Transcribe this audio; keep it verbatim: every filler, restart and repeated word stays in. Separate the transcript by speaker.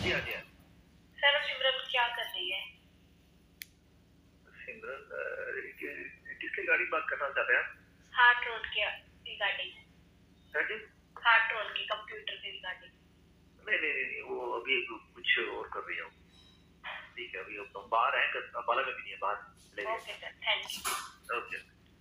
Speaker 1: जी हाँ, जी हाँ।
Speaker 2: सर सिमरन क्या कर रही है?
Speaker 1: सिमरन अ, कि किसकी गाड़ी बात करना चाहते हैं आप?
Speaker 2: हार्ट रोल के रिगार्डिंग।
Speaker 1: हाँ जी?
Speaker 2: हार्ट रोल के कंप्यूटर के रिगार्डिंग।
Speaker 1: नहीं, नहीं, नहीं, नहीं, वो अभी कुछ और कर रही है वो। ठीक है, अभी हम बाहर हैं, अंबाला में भी नहीं है, बाहर ले गए।
Speaker 2: Okay sir, thank you.
Speaker 1: Okay.